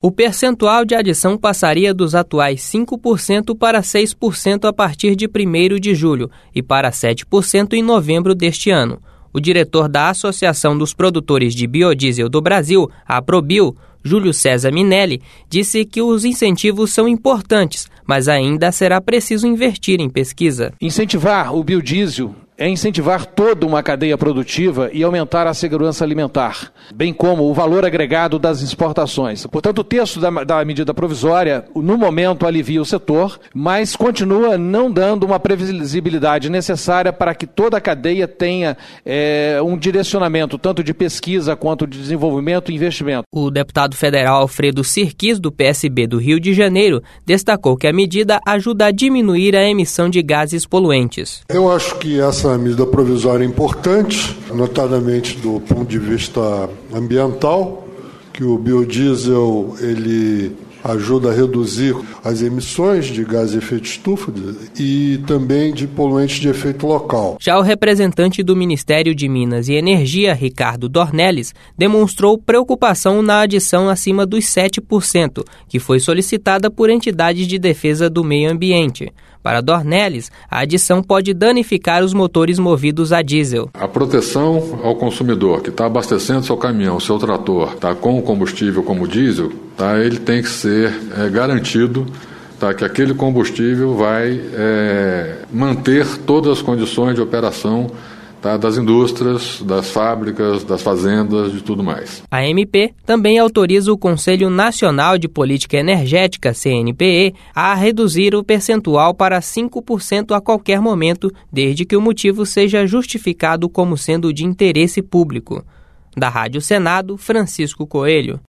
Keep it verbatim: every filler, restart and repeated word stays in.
O percentual de adição passaria dos atuais cinco por cento para seis por cento a partir de primeiro de julho e para sete por cento em novembro deste ano. O diretor da Associação dos Produtores de Biodiesel do Brasil, a Aprobio, Júlio César Minelli, disse que os incentivos são importantes, mas ainda será preciso investir em pesquisa. Incentivar o biodiesel é incentivar toda uma cadeia produtiva e aumentar a segurança alimentar, bem como o valor agregado das exportações. Portanto, o texto da, da medida provisória, no momento, alivia o setor, mas continua não dando uma previsibilidade necessária para que toda a cadeia tenha é, um direcionamento tanto de pesquisa quanto de desenvolvimento e investimento. O deputado federal Alfredo Sirquis, do P S B do Rio de Janeiro, destacou que a medida ajuda a diminuir a emissão de gases poluentes. Eu acho que essa A medida provisória é importante, notadamente do ponto de vista ambiental, que o biodiesel ele ajuda a reduzir as emissões de gás de efeito estufa e também de poluentes de efeito local. Já o representante do Ministério de Minas e Energia, Ricardo Dornelles, demonstrou preocupação na adição acima dos sete por cento, que foi solicitada por entidades de defesa do meio ambiente. Para Dornelles, a adição pode danificar os motores movidos a diesel. A proteção ao consumidor que está abastecendo seu caminhão, seu trator, tá, com combustível como diesel, tá, ele tem que ser é, garantido tá, que aquele combustível vai é, manter todas as condições de operação tá, das indústrias, das fábricas, das fazendas, de tudo mais. A M P também autoriza o Conselho Nacional de Política Energética, C N P E, a reduzir o percentual para cinco por cento a qualquer momento, desde que o motivo seja justificado como sendo de interesse público. Da Rádio Senado, Francisco Coelho.